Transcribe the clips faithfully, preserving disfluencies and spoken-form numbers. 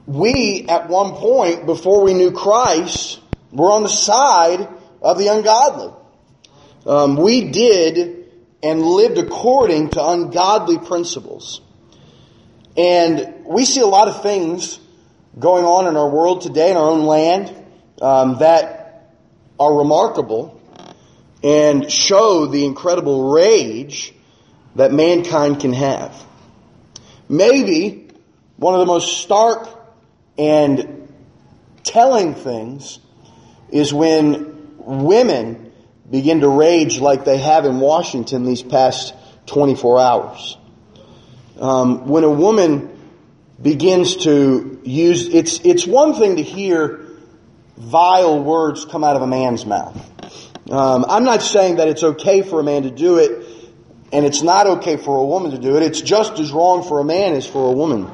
we, at one point, before we knew Christ, were on the side of the ungodly. Um, we did and lived according to ungodly principles. And we see a lot of things going on in our world today, in our own land, um, that are remarkable and show the incredible rage that mankind can have. Maybe one of the most stark and telling things is when women begin to rage like they have in Washington these past twenty-four hours. Um, when a woman begins to use, it's it's one thing to hear vile words come out of a man's mouth. Um, I'm not saying that it's okay for a man to do it, and it's not okay for a woman to do it. It's just as wrong for a man as for a woman.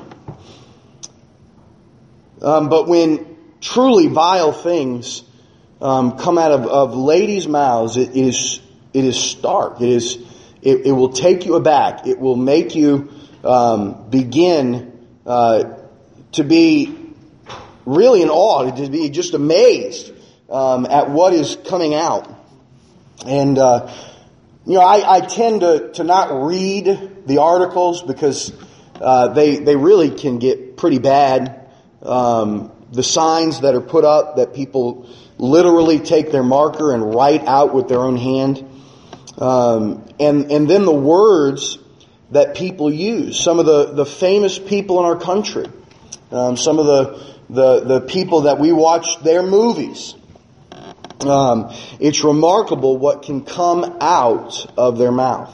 Um, but when truly vile things um, come out of, of ladies' mouths, it, it is it is stark. It is it, it will take you aback. It will make you um, begin uh, to be really in awe, to be just amazed um, at what is coming out. And uh, you know, I, I tend to, to not read the articles because uh, they they really can get pretty bad. Um, the signs that are put up that people literally take their marker and write out with their own hand, um, and and then the words that people use. Some of the, the famous people in our country, um, some of the, the the people that we watch their movies. Um, it's remarkable what can come out of their mouth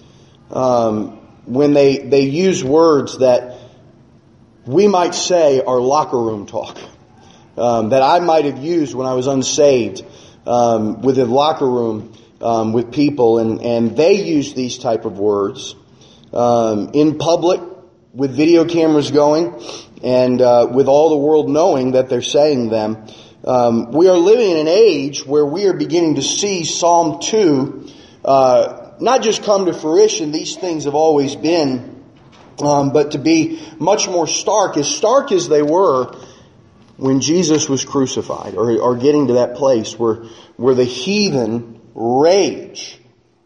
um, when they they use words that we might say are locker room talk, um, that I might have used when I was unsaved um, within locker room um, with people, and and they use these type of words um, in public with video cameras going and uh, with all the world knowing that they're saying them. Um, we are living in an age where we are beginning to see Psalm two uh, not just come to fruition. These things have always been, um, but to be much more stark, as stark as they were when Jesus was crucified, or, or getting to that place where where the heathen rage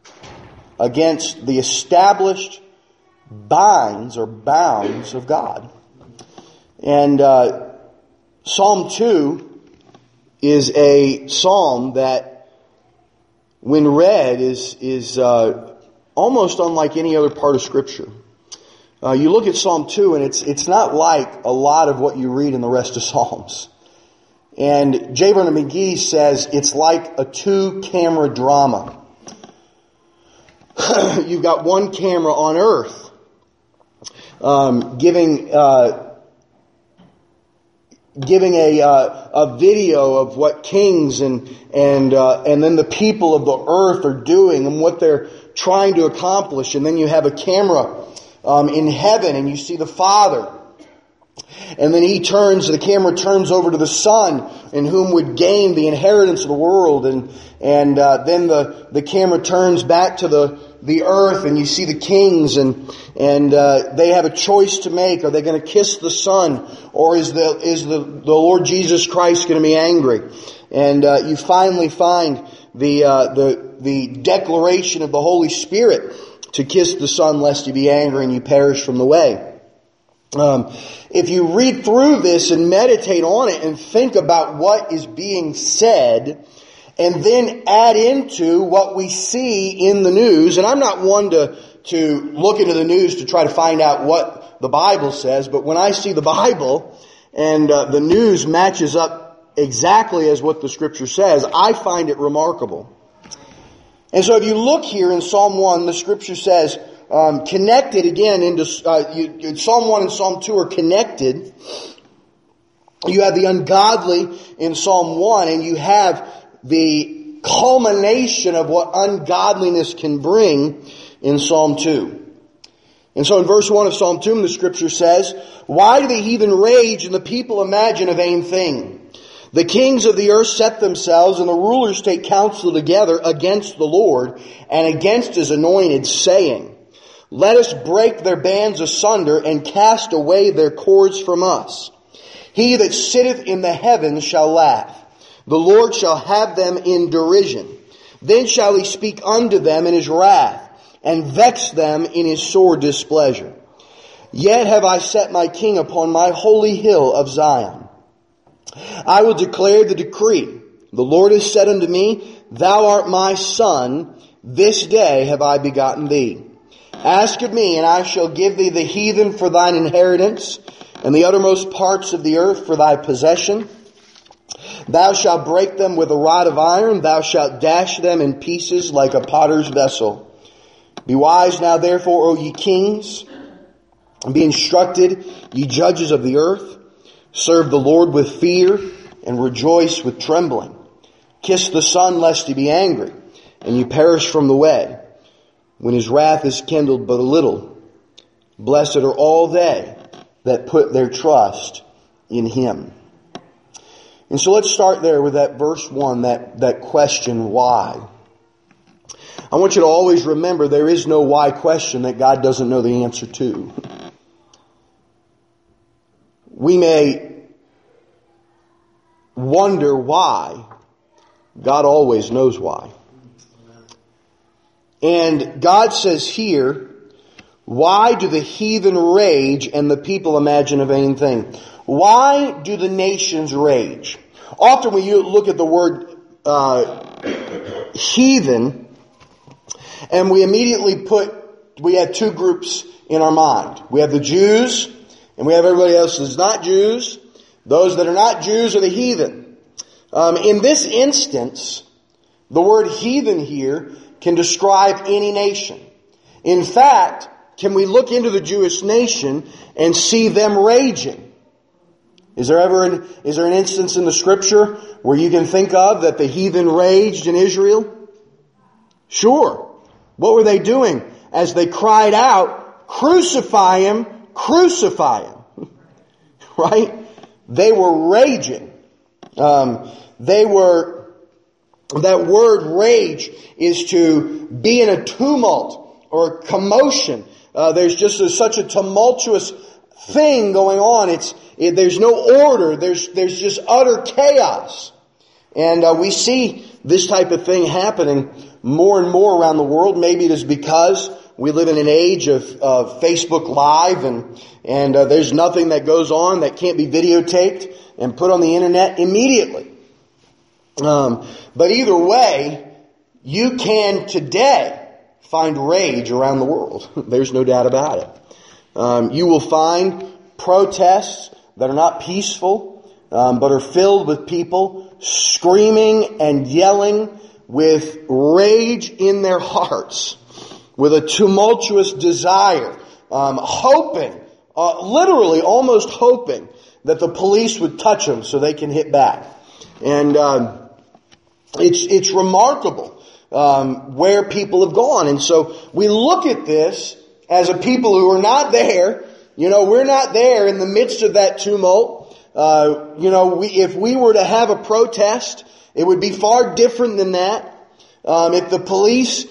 against the established binds or bounds of God. And uh, Psalm two is a psalm that, when read, is is uh, almost unlike any other part of Scripture. Uh, you look at Psalm two, and it's it's not like a lot of what you read in the rest of Psalms. And J. Vernon McGee says it's like a two-camera drama. You've got one camera on earth um, giving uh, giving a uh, a video of what kings and and uh, and then the people of the earth are doing and what they're trying to accomplish, and then you have a camera um, in heaven, and you see the Father. And then he turns, the camera turns over to the Son, in whom would gain the inheritance of the world. And and uh, then the, the camera turns back to the, the earth, and you see the kings, and and uh, they have a choice to make. Are they going to kiss the Son, or is the is the, the Lord Jesus Christ going to be angry? And uh, you finally find the uh, the the declaration of the Holy Spirit to kiss the Son, lest you be angry and you perish from the way. Um, if you read through this and meditate on it and think about what is being said, and then add into what we see in the news, and I'm not one to, to look into the news to try to find out what the Bible says, but when I see the Bible and uh, the news matches up exactly as what the Scripture says, I find it remarkable. And so if you look here in Psalm one, the Scripture says, Um, connected again into uh, you, Psalm one and Psalm two are connected. You have the ungodly in Psalm one, and you have the culmination of what ungodliness can bring in Psalm two. And so in verse one of Psalm two, the Scripture says, "Why do the heathen rage and the people imagine a vain thing? The kings of the earth set themselves, and the rulers take counsel together against the Lord and against His anointed, saying, Let us break their bands asunder and cast away their cords from us. He that sitteth in the heavens shall laugh. The Lord shall have them in derision. Then shall he speak unto them in his wrath, and vex them in his sore displeasure. Yet have I set my king upon my holy hill of Zion. I will declare the decree. The Lord has said unto me, Thou art my son, this day have I begotten thee. Ask of me, and I shall give thee the heathen for thine inheritance, and the uttermost parts of the earth for thy possession. Thou shalt break them with a rod of iron, thou shalt dash them in pieces like a potter's vessel. Be wise now therefore, O ye kings, and be instructed, ye judges of the earth. Serve the Lord with fear, and rejoice with trembling. Kiss the Son, lest he be angry, and ye perish from the way, when his wrath is kindled but a little. Blessed are all they that put their trust in him. And so let's start there with that verse one, that, that question, why? I want you to always remember there is no why question that God doesn't know the answer to. We may wonder why. God always knows why. And God says here, why do the heathen rage and the people imagine a vain thing? Why do the nations rage? Often when you look at the word uh, heathen, and we immediately put, we have two groups in our mind. We have the Jews, and we have everybody else that's not Jews. Those that are not Jews are the heathen. Um, in this instance, the word heathen here can describe any nation. In fact, can we look into the Jewish nation and see them raging? Is there ever an, is there an instance in the scripture where you can think of that the heathen raged in Israel? Sure. What were they doing? As they cried out, crucify him, crucify him. Right? They were raging. Um, they were, that word rage is to be in a tumult or a commotion. Uh, there's just a, such a tumultuous thing going on. It's, it, there's no order. There's, there's just utter chaos. And uh, we see this type of thing happening more and more around the world. Maybe it is because we live in an age of, of Facebook Live, and and uh, there's nothing that goes on that can't be videotaped and put on the internet immediately. Um, but either way, you can today find rage around the world. There's no doubt about it. Um, you will find protests that are not peaceful, um, but are filled with people screaming and yelling with rage in their hearts, with a tumultuous desire, um, hoping, uh, literally almost hoping that the police would touch them so they can hit back. And um, it's it's remarkable um, where people have gone. And so we look at this as a people who are not there. You know, we're not there in the midst of that tumult. Uh, you know, we, if we were to have a protest, it would be far different than that. Um, if the police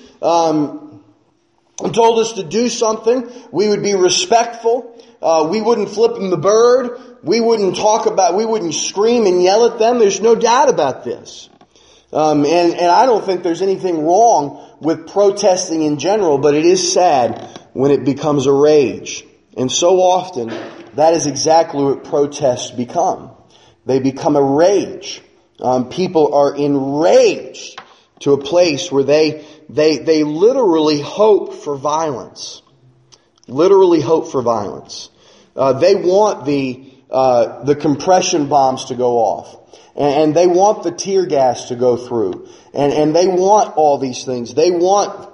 um, told us to do something, we would be respectful. Uh, we wouldn't flip them the bird. We wouldn't talk about, we wouldn't scream and yell at them. There's no doubt about this. Um, and, and I don't think there's anything wrong with protesting in general, but it is sad when it becomes a rage. And so often, that is exactly what protests become. They become a rage. Um, people are enraged to a place where they, they, they literally hope for violence. Literally hope for violence. Uh, they want the, uh, the compression bombs to go off. And, and they want the tear gas to go through. And, and they want all these things. They want,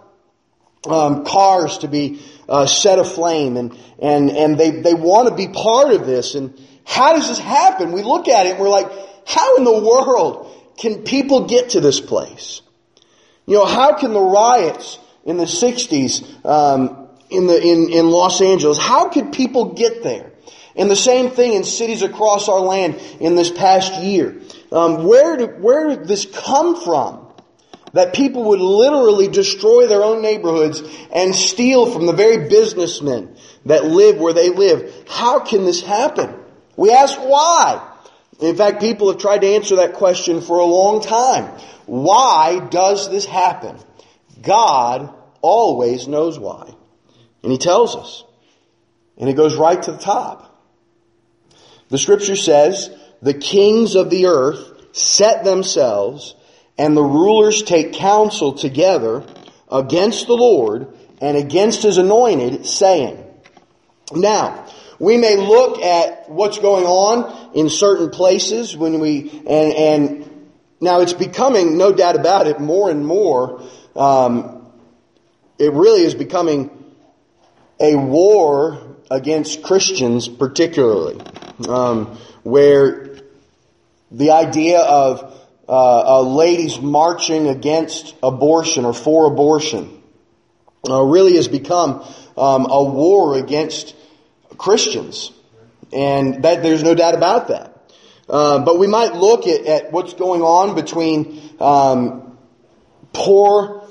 um, cars to be, uh, set aflame. And, and, and they, they want to be part of this. And how does this happen? We look at it and we're like, how in the world can people get to this place? You know, how can the riots in the sixties, um, in the, in, in Los Angeles, how could people get there? And the same thing in cities across our land in this past year. Um, where did, where did this come from? That people would literally destroy their own neighborhoods and steal from the very businessmen that live where they live. How can this happen? We ask why. In fact, people have tried to answer that question for a long time. Why does this happen? God always knows why. And He tells us. And it goes right to the top. The Scripture says, the kings of the earth set themselves, and the rulers take counsel together against the Lord and against His anointed, saying. Now, we may look at what's going on in certain places when we, and, and now it's becoming, no doubt about it, more and more, um, it really is becoming a war against Christians particularly, um, where the idea of uh, uh, ladies marching against abortion or for abortion uh, really has become um, a war against Christians. And that there's no doubt about that. Uh, but we might look at, at what's going on between um, poor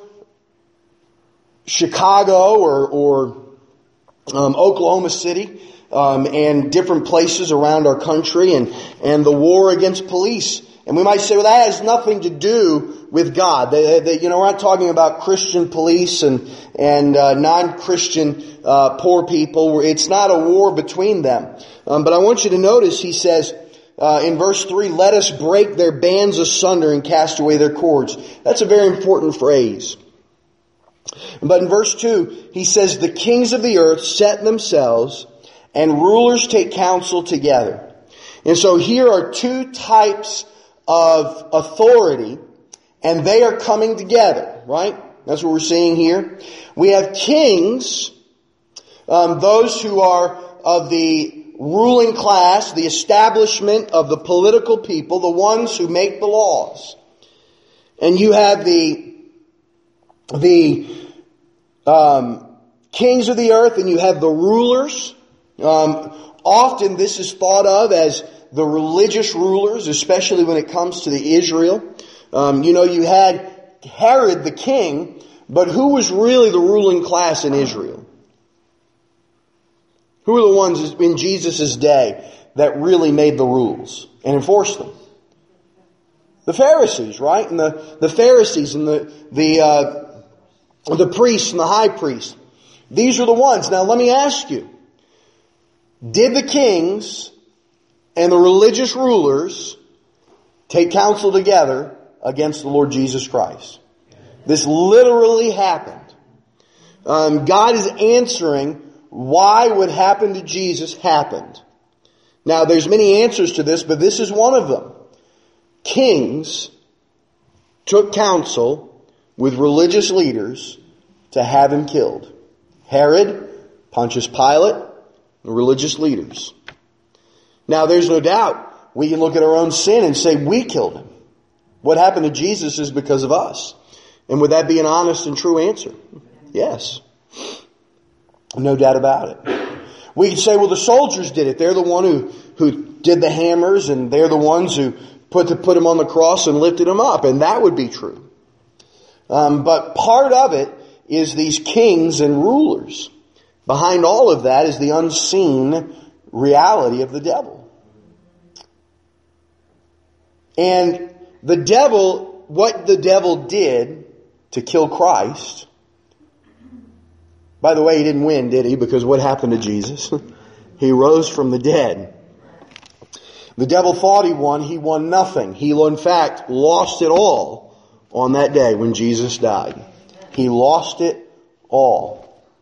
Chicago or, or um, Oklahoma City um, and different places around our country, and, and the war against police. And we might say, well, that has nothing to do with God. They, they, you know, we're not talking about Christian police and and uh, non-Christian uh, poor people. It's not a war between them. Um, but I want you to notice, he says uh, in verse three, let us break their bands asunder and cast away their cords. That's a very important phrase. But in verse two, he says, the kings of the earth set themselves, and rulers take counsel together. And so here are two types of authority, and they are coming together, right? That's what we're seeing here. We have kings, um, those who are of the ruling class, the establishment of the political people, the ones who make the laws. And you have the, the um, kings of the earth, and you have the rulers. Um, often this is thought of as the religious rulers, especially when it comes to the Israel. Um, you know, you had Herod the king, but who was really the ruling class in Israel? Who were the ones in Jesus' day that really made the rules and enforced them? The Pharisees, right? And the, the Pharisees and the, the, uh, the priests and the high priests. These are the ones. Now let me ask you, did the kings and the religious rulers take counsel together against the Lord Jesus Christ? This literally happened. Um, God is answering why what happened to Jesus happened. Now, there's many answers to this, but this is one of them. Kings took counsel with religious leaders to have him killed. Herod, Pontius Pilate, the religious leaders. Now, there's no doubt we can look at our own sin and say we killed him. What happened to Jesus is because of us. And would that be an honest and true answer? Yes. No doubt about it. We can say, well, the soldiers did it. They're the one who, who did the hammers, and they're the ones who put, the, put him on the cross and lifted him up. And that would be true. Um, but part of it is these kings and rulers. Behind all of that is the unseen reality of the devil. And the devil, what the devil did to kill Christ, by the way, he didn't win, did he? Because what happened to Jesus? He rose from the dead. The devil thought he won. He won nothing. He, in fact, lost it all on that day when Jesus died. He lost it all.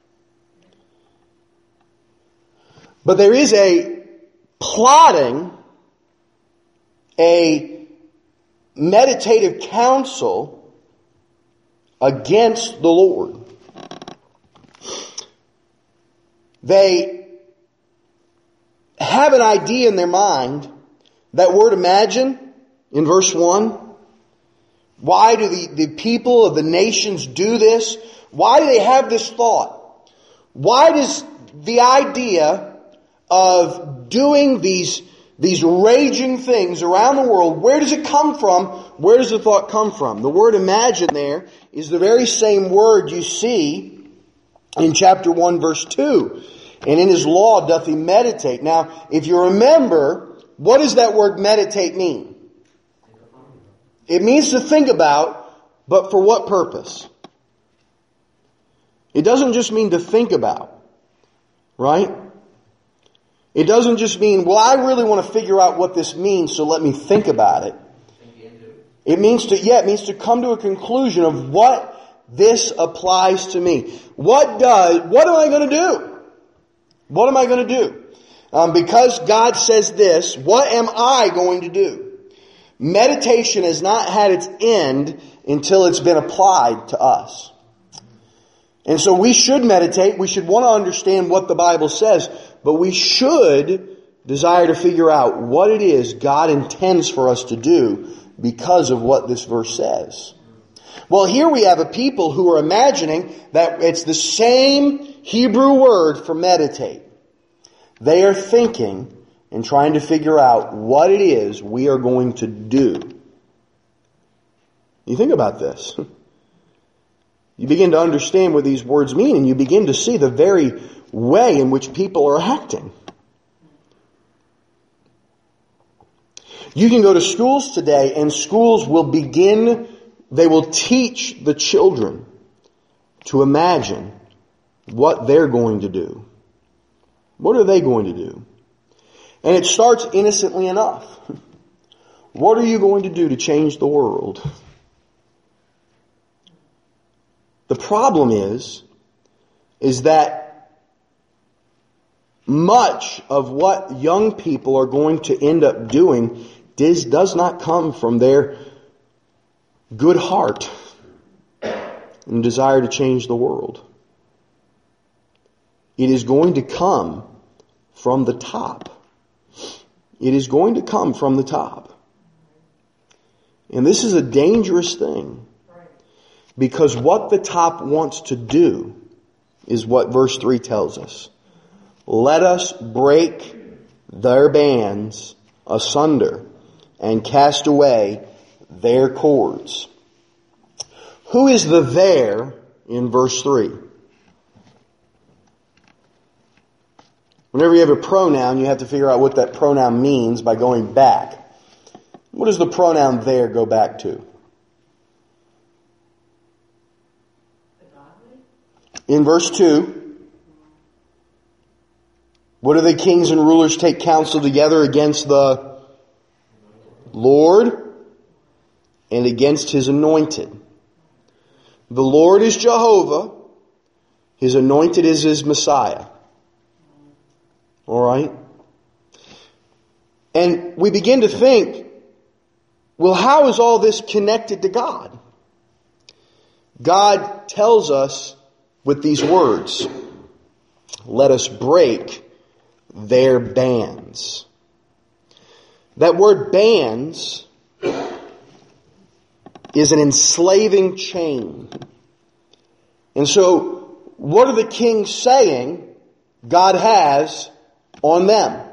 But there is a plotting, a meditative counsel against the Lord. They have an idea in their mind. That word imagine in verse one. Why do the, the people of the nations do this? Why do they have this thought? Why does the idea of doing these, these raging things around the world, where does it come from? Where does the thought come from? The word imagine there is the very same word you see in chapter one verse two. And in His law doth he meditate. Now, if you remember, what does that word meditate mean? It means to think about, but for what purpose? It doesn't just mean to think about, right? It doesn't just mean, well, I really want to figure out what this means, so let me think about it. It means to, yeah, it means to come to a conclusion of what this applies to me. What does, what am I going to do? What am I going to do? Um, because God says this, what am I going to do? Meditation has not had its end until it's been applied to us. And so we should meditate. We should want to understand what the Bible says, but we should desire to figure out what it is God intends for us to do because of what this verse says. Well, here we have a people who are imagining that it's the same Hebrew word for meditate. They are thinking and trying to figure out what it is we are going to do. You think about this. You begin to understand what these words mean, and you begin to see the very way in which people are acting. You can go to schools today, and schools will begin, they will teach the children to imagine what they're going to do. What are they going to do? And it starts innocently enough. What are you going to do to change the world? The problem is, is that much of what young people are going to end up doing does, does not come from their good heart and desire to change the world. It is going to come from the top. It is going to come from the top. And this is a dangerous thing. Because what the top wants to do is what verse three tells us. Let us break their bands asunder and cast away their cords. Who is the there in verse three? Whenever you have a pronoun, you have to figure out what that pronoun means by going back. What does the pronoun there go back to? In verse two, what do the kings and rulers take counsel together against the Lord and against His anointed? The Lord is Jehovah. His anointed is His Messiah. All right? And we begin to think, well, how is all this connected to God? God tells us with these words, let us break their bands. That word bands is an enslaving chain. And so, what are the kings saying God has on them?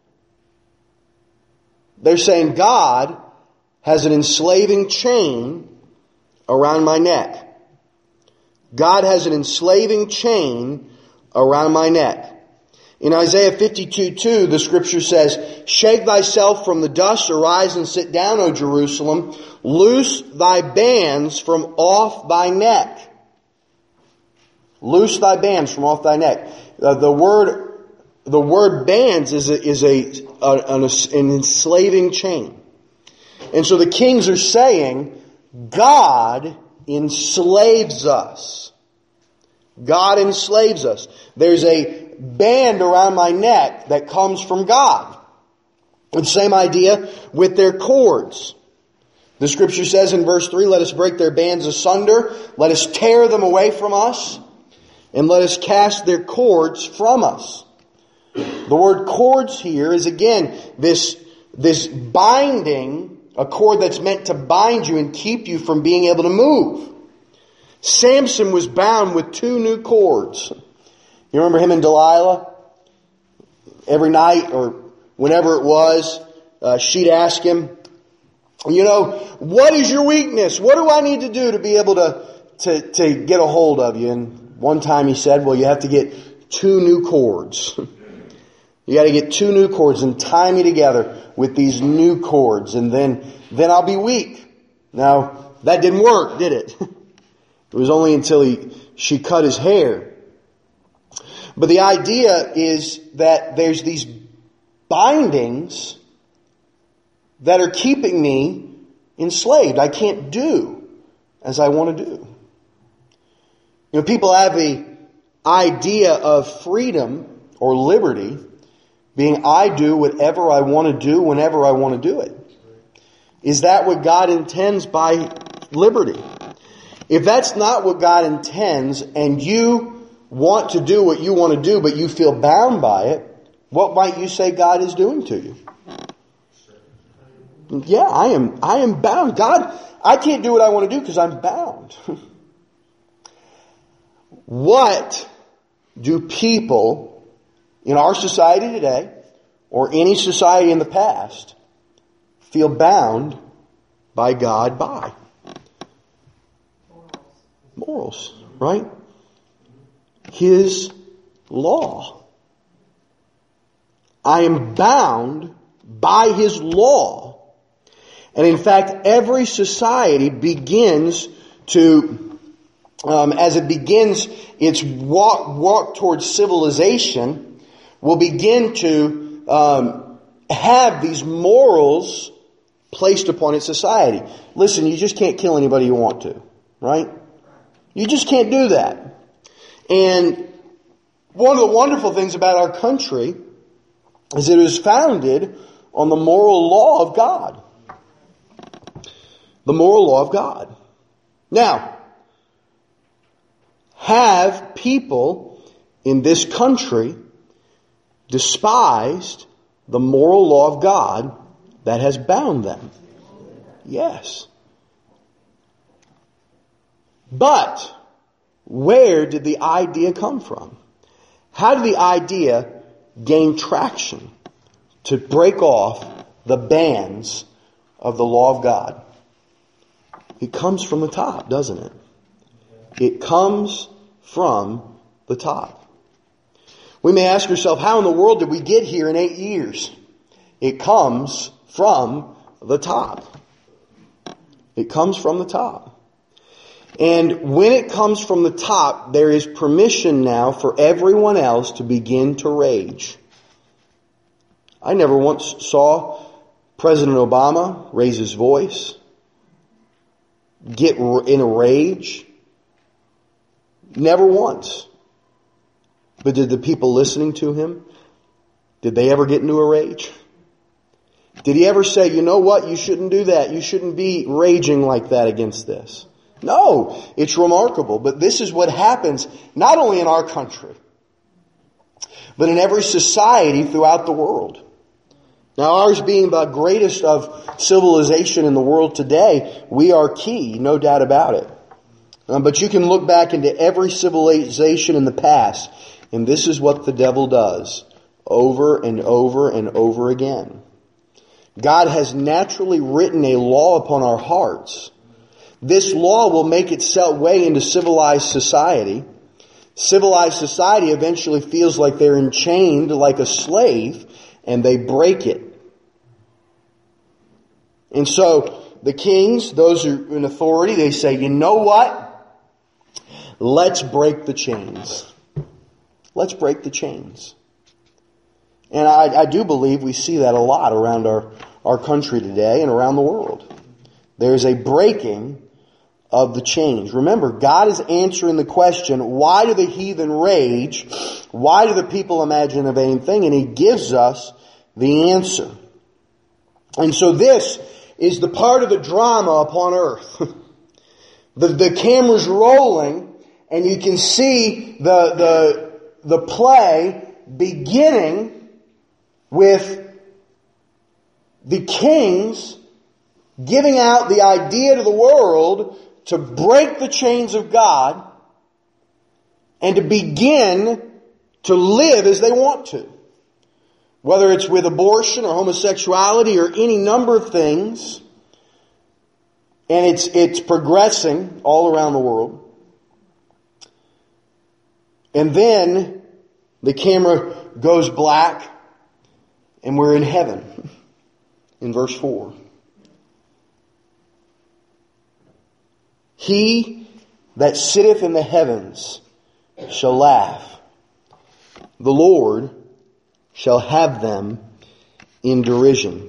They're saying God has an enslaving chain around my neck. God has an enslaving chain around my neck. In Isaiah fifty-two two, the scripture says, shake thyself from the dust, arise and sit down, O Jerusalem. Loose thy bands from off thy neck. Loose thy bands from off thy neck. Uh, the word, the word bands is a, is a, a, an, an enslaving chain. And so the kings are saying, God enslaves us. God enslaves us. There's a band around my neck that comes from God. The same idea with their cords. The scripture says in verse three, let us break their bands asunder, let us tear them away from us, and let us cast their cords from us. The word cords here is again this, this binding, a cord that's meant to bind you and keep you from being able to move. Samson was bound with two new cords. You remember him and Delilah? Every night or whenever it was, uh, she'd ask him, you know, what is your weakness? What do I need to do to be able to, to, to get a hold of you? And one time he said, well, you have to get two new chords. You got to get two new chords and tie me together with these new chords, and then then I'll be weak. Now, that didn't work, did it? It was only until he she cut his hair. But the idea is that there's these bindings that are keeping me enslaved. I can't do as I want to do. You know, people have the idea of freedom or liberty being I do whatever I want to do whenever I want to do it. Is that what God intends by liberty? If that's not what God intends, and you want to do what you want to do, but you feel bound by it, what might you say God is doing to you? Yeah, I am, I am bound. God, I can't do what I want to do because I'm bound. What do people in our society today, or any society in the past, feel bound by God by? Morals, right? His law. I am bound by His law. And in fact, every society begins to, um, as it begins its walk, walk towards civilization, will begin to um, have these morals placed upon its society. Listen, you just can't kill anybody you want to, right? You just can't do that. And one of the wonderful things about our country is it is founded on the moral law of God. The moral law of God. Now, have people in this country despised the moral law of God that has bound them? Yes. But where did the idea come from? How did the idea gain traction to break off the bands of the law of God? It comes from the top, doesn't it? It comes from the top. We may ask ourselves, how in the world did we get here in eight years? It comes from the top. It comes from the top. And when it comes from the top, there is permission now for everyone else to begin to rage. I never once saw President Obama raise his voice, get in a rage. Never once. But did the people listening to him, did they ever get into a rage? Did he ever say, you know what, you shouldn't do that. You shouldn't be raging like that against this. No, it's remarkable. But this is what happens not only in our country, but in every society throughout the world. Now, ours being the greatest of civilization in the world today, we are key, no doubt about it. Um, but you can look back into every civilization in the past, and this is what the devil does over and over and over again. God has naturally written a law upon our hearts. This law will make itself way into civilized society. Civilized society eventually feels like they're enchained like a slave, and they break it. And so the kings, those who are in authority, they say, you know what? Let's break the chains. Let's break the chains. And I, I do believe we see that a lot around our, our country today and around the world. There's a breaking of the chains. Remember, God is answering the question, why do the heathen rage? Why do the people imagine a vain thing? And He gives us the answer. And so this is the part of the drama upon earth. the, the camera's rolling, and you can see the, the, the play beginning with the kings giving out the idea to the world to break the chains of God and to begin to live as they want to. Whether it's with abortion or homosexuality or any number of things. And it's, it's progressing all around the world. And then The camera goes black and we're in heaven. In verse four. He that sitteth in the heavens shall laugh. The Lord shall have them in derision.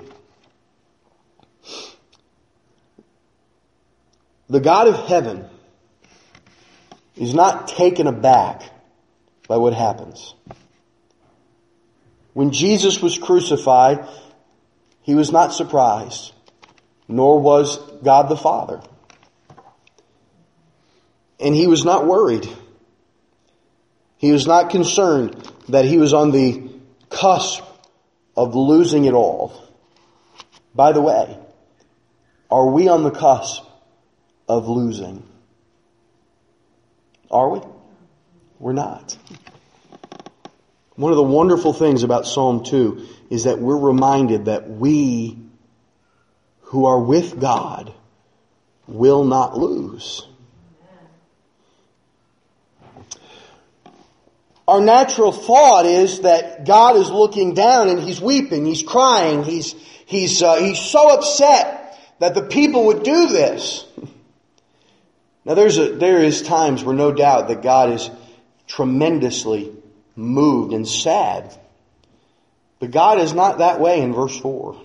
The God of heaven is not taken aback by what happens. When Jesus was crucified, He was not surprised, nor was God the Father. And He was not worried. He was not concerned that He was on the cusp of losing it all. By the way, are we on the cusp of losing? Are we? We're not. One of the wonderful things about Psalm two is that we're reminded that we who are with God will not lose. Our natural thought is that God is looking down and He's weeping, He's crying, He's He's uh, He's so upset that the people would do this. Now there's a, there is times where no doubt that God is tremendously moved and sad. But God is not that way in verse four.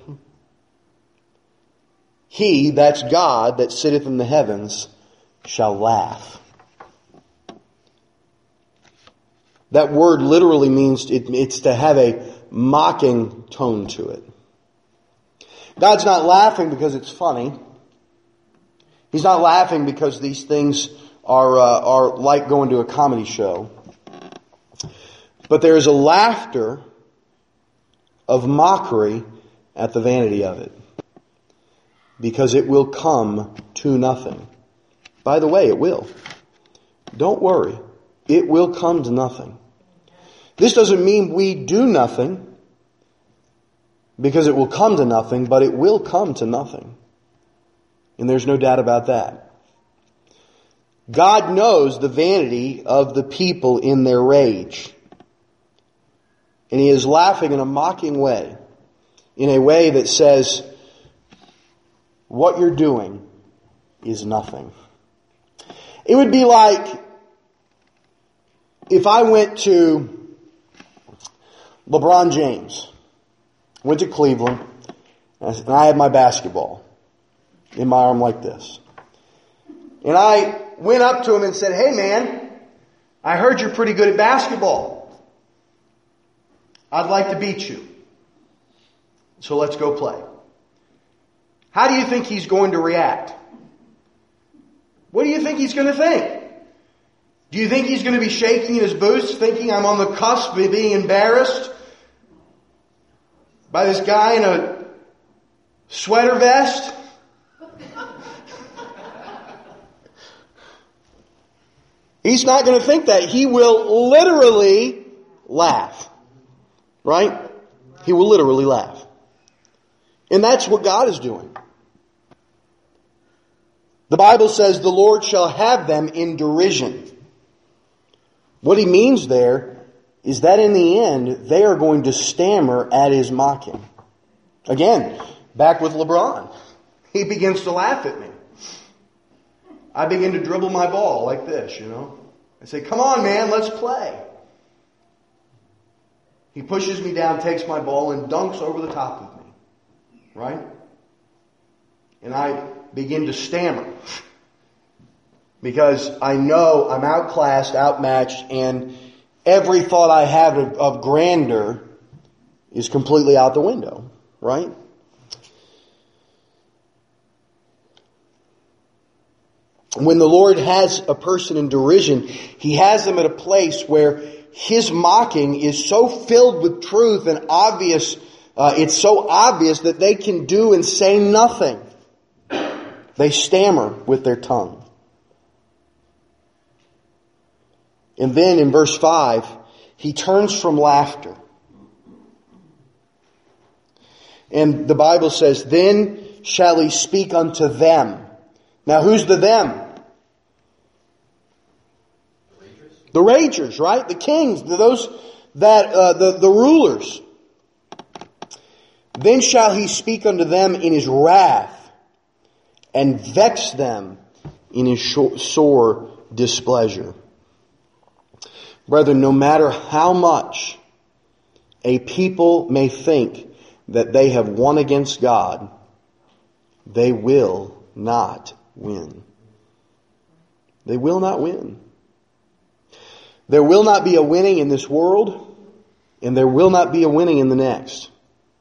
He, that's God, that sitteth in the heavens, shall laugh. That word literally means it, it's to have a mocking tone to it. God's not laughing because it's funny. He's not laughing because these things are uh, are like going to a comedy show. But there is a laughter of mockery at the vanity of it. Because it will come to nothing. By the way, it will. Don't worry. It will come to nothing. This doesn't mean we do nothing because it will come to nothing, but it will come to nothing. And there's no doubt about that. God knows the vanity of the people in their rage. And He is laughing in a mocking way, in a way that says, what you're doing is nothing. It would be like if I went to LeBron James, went to Cleveland, and I had my basketball in my arm like this. And I went up to him and said, hey man, I heard you're pretty good at basketball. I'd like to beat you. So let's go play. How do you think he's going to react? What do you think he's going to think? Do you think he's going to be shaking in his boots, thinking I'm on the cusp of being embarrassed by this guy in a sweater vest? He's not going to think that. He will literally laugh. Right? He will literally laugh. And that's what God is doing. The Bible says the Lord shall have them in derision. What He means there is that in the end, they are going to stammer at His mocking. Again, back with LeBron. He begins to laugh at me. I begin to dribble my ball like this, you know. I say, come on man, let's play. He pushes me down, takes my ball, and dunks over the top of me. Right? And I begin to stammer. Because I know I'm outclassed, outmatched, and every thought I have of, of grandeur is completely out the window. Right? When the Lord has a person in derision, He has them at a place where His mocking is so filled with truth and obvious, uh, it's so obvious that they can do and say nothing. They stammer with their tongue. And then in verse five, He turns from laughter. And the Bible says, then shall He speak unto them. Now who's the them? The ragers, right? The kings, those that uh, the, the rulers, then shall he speak unto them in his wrath, and vex them in his sore displeasure. Brethren, no matter how much a people may think that they have won against God, they will not win. They will not win. There will not be a winning in this world, and there will not be a winning in the next.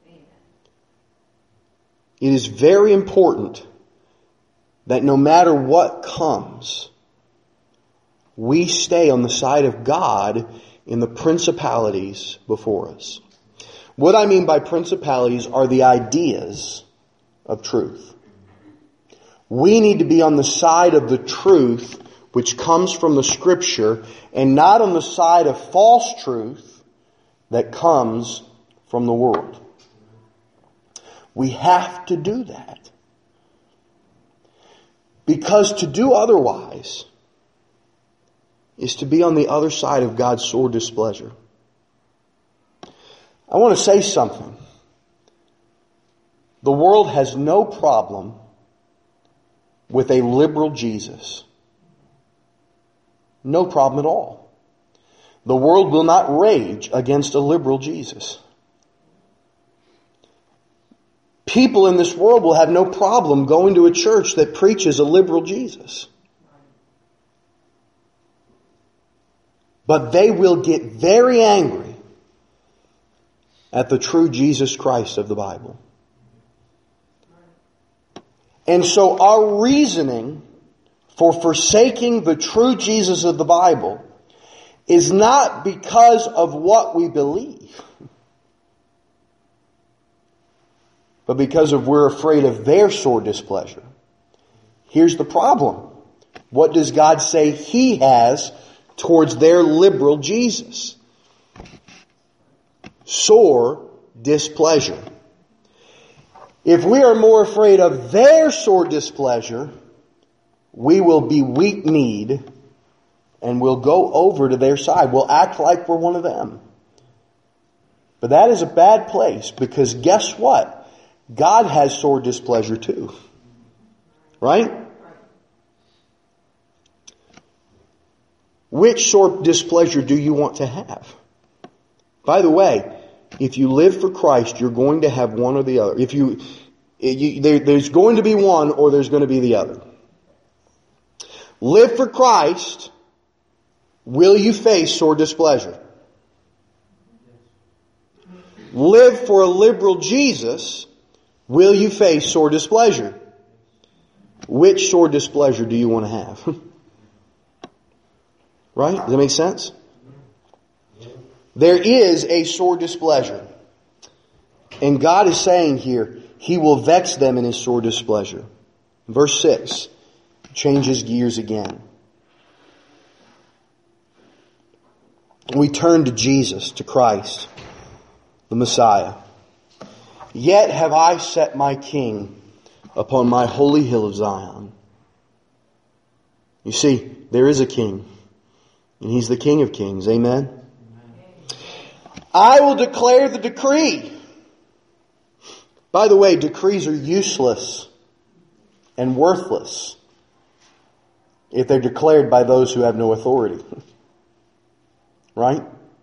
It is very important that no matter what comes, we stay on the side of God in the principalities before us. What I mean by principalities are the ideas of truth. We need to be on the side of the truth which comes from the Scripture, and not on the side of false truth that comes from the world. We have to do that. Because to do otherwise is to be on the other side of God's sore displeasure. I want to say something. The world has no problem with a liberal Jesus. No problem at all. The world will not rage against a liberal Jesus. People in this world will have no problem going to a church that preaches a liberal Jesus. But they will get very angry at the true Jesus Christ of the Bible. And so our reasoning for forsaking the true Jesus of the Bible is not because of what we believe, but because of we're afraid of their sore displeasure. Here's the problem. What does God say He has towards their liberal Jesus? Sore displeasure. If we are more afraid of their sore displeasure, we will be weak-kneed and we'll go over to their side. We'll act like we're one of them. But that is a bad place, because guess what? God has sore displeasure too. Right? Which sore displeasure do you want to have? By the way, if you live for Christ, you're going to have one or the other. If you, you there, there's going to be one or there's going to be the other. Live for Christ, will you face sore displeasure? Live for a liberal Jesus, will you face sore displeasure? Which sore displeasure do you want to have? Right? Does that make sense? There is a sore displeasure. And God is saying here, He will vex them in His sore displeasure. Verse six changes gears again. We turn to Jesus, to Christ, the Messiah. Yet have I set my King upon my holy hill of Zion. You see, there is a King. And He's the King of Kings. Amen? I will declare the decree. By the way, decrees are useless and worthless if they're declared by those who have no authority. Right?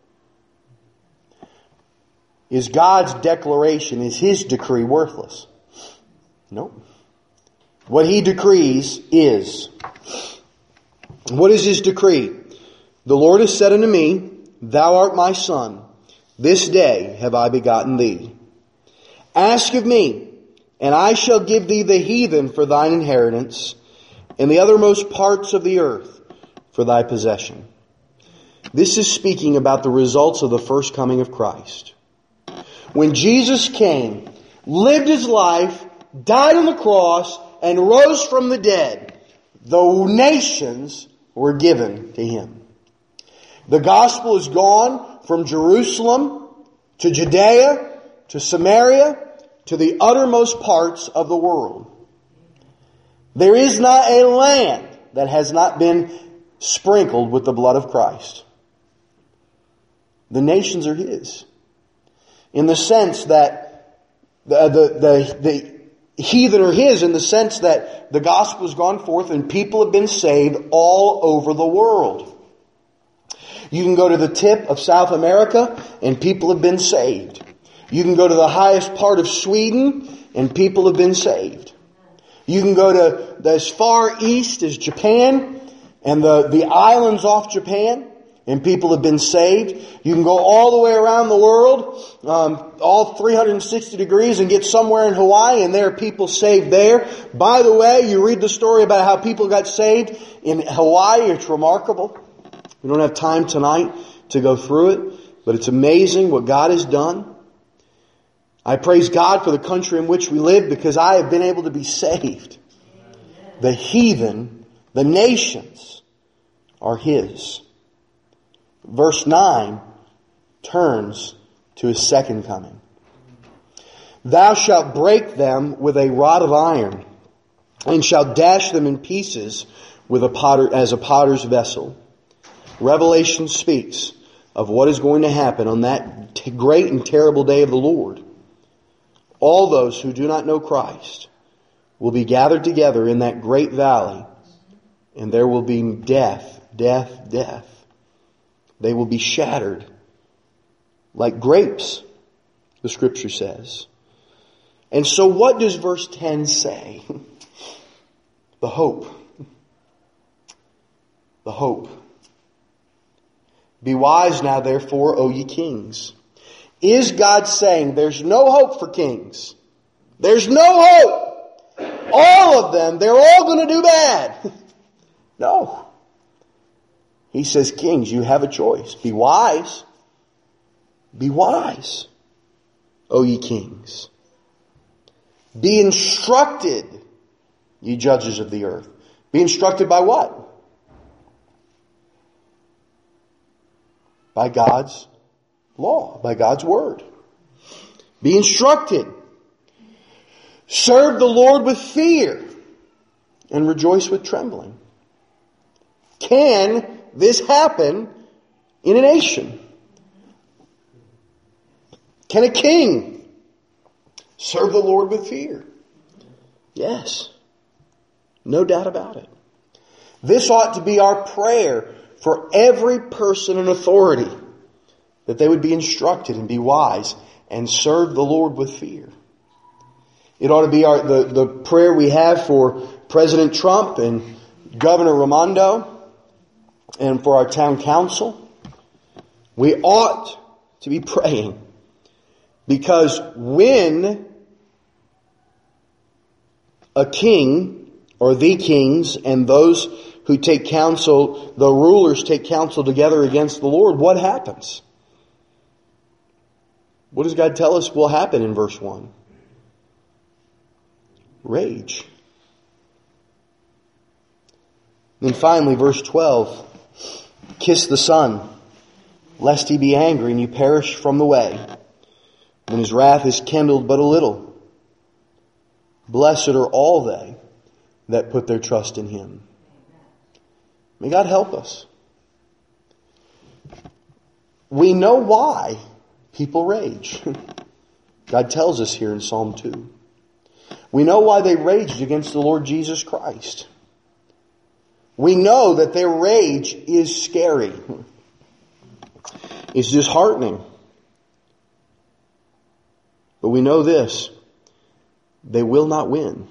Is God's declaration, is His decree worthless? No. What He decrees is. What is His decree? The Lord has said unto me, Thou art my Son. This day have I begotten thee. Ask of me, and I shall give thee the heathen for thine inheritance, and the uttermost parts of the earth for thy possession. This is speaking about the results of the first coming of Christ. When Jesus came, lived His life, died on the cross, and rose from the dead, the nations were given to Him. The gospel is gone from Jerusalem to Judea to Samaria to the uttermost parts of the world. There is not a land that has not been sprinkled with the blood of Christ. The nations are His. In the sense that the, the, the, the heathen are His, in the sense that the gospel has gone forth and people have been saved all over the world. You can go to the tip of South America and people have been saved. You can go to the highest part of Sweden and people have been saved. You can go to as far east as Japan and the, the islands off Japan and people have been saved. You can go all the way around the world, um, all three hundred sixty degrees, and get somewhere in Hawaii, and there are people saved there. By the way, you read the story about how people got saved in Hawaii. It's remarkable. We don't have time tonight to go through it, but it's amazing what God has done. I praise God for the country in which we live because I have been able to be saved. The heathen, the nations, are His. Verse nine turns to His second coming. Thou shalt break them with a rod of iron, and shalt dash them in pieces with a potter as a potter's vessel. Revelation speaks of what is going to happen on that t- great and terrible day of the Lord. All those who do not know Christ will be gathered together in that great valley, and there will be death, death, death. They will be shattered like grapes, the Scripture says. And so what does verse ten say? The hope. The hope. Be wise now, therefore, O ye kings. Is God saying there's no hope for kings? There's no hope. All of them, they're all going to do bad. No. He says, kings, you have a choice. Be wise. Be wise, O ye kings. Be instructed, ye judges of the earth. Be instructed by what? By God's law, by God's word. Be instructed. Serve the Lord with fear and rejoice with trembling. Can this happen in a nation? Can a king serve the Lord with fear? Yes. No doubt about it. This ought to be our prayer for every person in authority, that they would be instructed and be wise and serve the Lord with fear. It ought to be our, the, the prayer we have for President Trump and Governor Raimondo and for our town council. We ought to be praying, because when a king or the kings and those who take counsel, the rulers take counsel together against the Lord, what happens? What does God tell us will happen in verse one? Rage. Then finally, verse twelve. Kiss the Son, lest He be angry and you perish from the way, when His wrath is kindled but a little. Blessed are all they that put their trust in Him. May God help us. We know why people rage. God tells us here in Psalm two. We know why they raged against the Lord Jesus Christ. We know that their rage is scary. It's disheartening. But we know this: they will not win.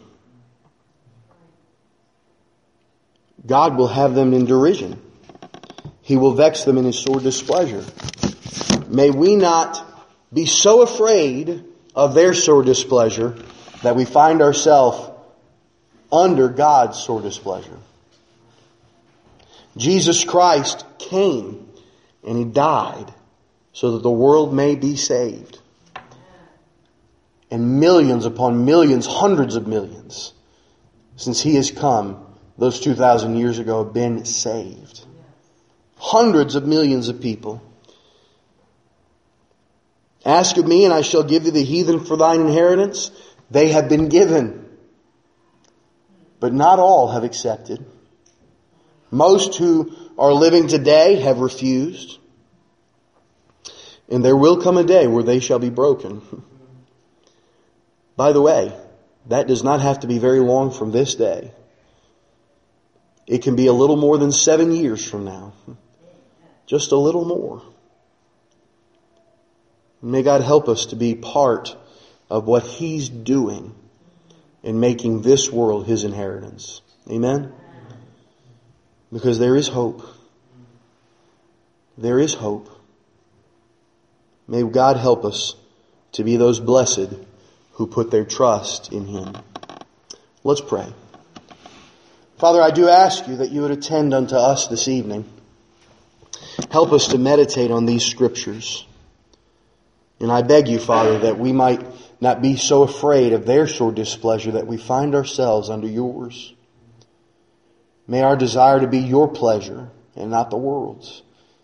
God will have them in derision. He will vex them in His sore displeasure. May we not be so afraid of their sore displeasure that we find ourselves under God's sore displeasure. Jesus Christ came and He died so that the world may be saved. And millions upon millions, hundreds of millions, since He has come, those two thousand years ago, have been saved. Hundreds of millions of people. Ask of me and I shall give thee the heathen for thine inheritance. They have been given. But not all have accepted. Most who are living today have refused. And there will come a day where they shall be broken. By the way, that does not have to be very long from this day. It can be a little more than seven years from now. Just a little more. May God help us to be part of what He's doing in making this world His inheritance. Amen? Because there is hope. There is hope. May God help us to be those blessed who put their trust in Him. Let's pray. Father, I do ask you that you would attend unto us this evening. Help us to meditate on these scriptures. And I beg you, Father, that we might not be so afraid of their sore displeasure that we find ourselves under yours. May our desire to be your pleasure and not the world's.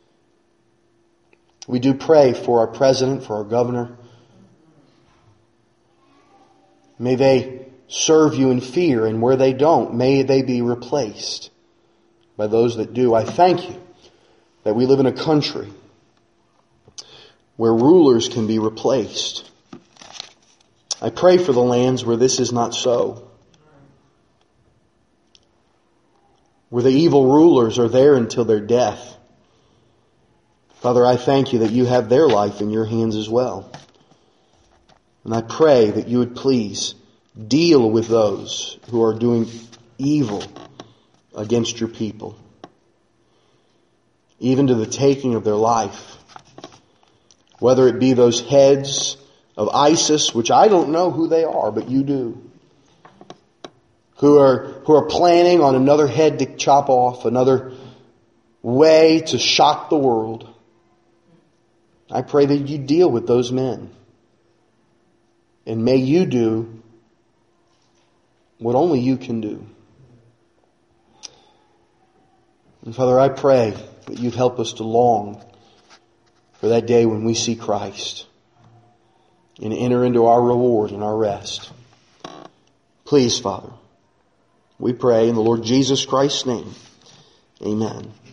We do pray for our president, for our governor. May they serve you in fear, and where they don't, may they be replaced by those that do. I thank you that we live in a country where rulers can be replaced. I pray for the lands where this is not so, where the evil rulers are there until their death. Father, I thank you that you have their life in your hands as well. And I pray that you would please deal with those who are doing evil against your people, even to the taking of their life. Whether it be those heads of ISIS, which I don't know who they are, but you do, who are who are planning on another head to chop off, another way to shock the world. I pray that you deal with those men. And may you do what only you can do. And Father, I pray that you'd help us to long for that day when we see Christ and enter into our reward and our rest. Please, Father, we pray in the Lord Jesus Christ's name. Amen.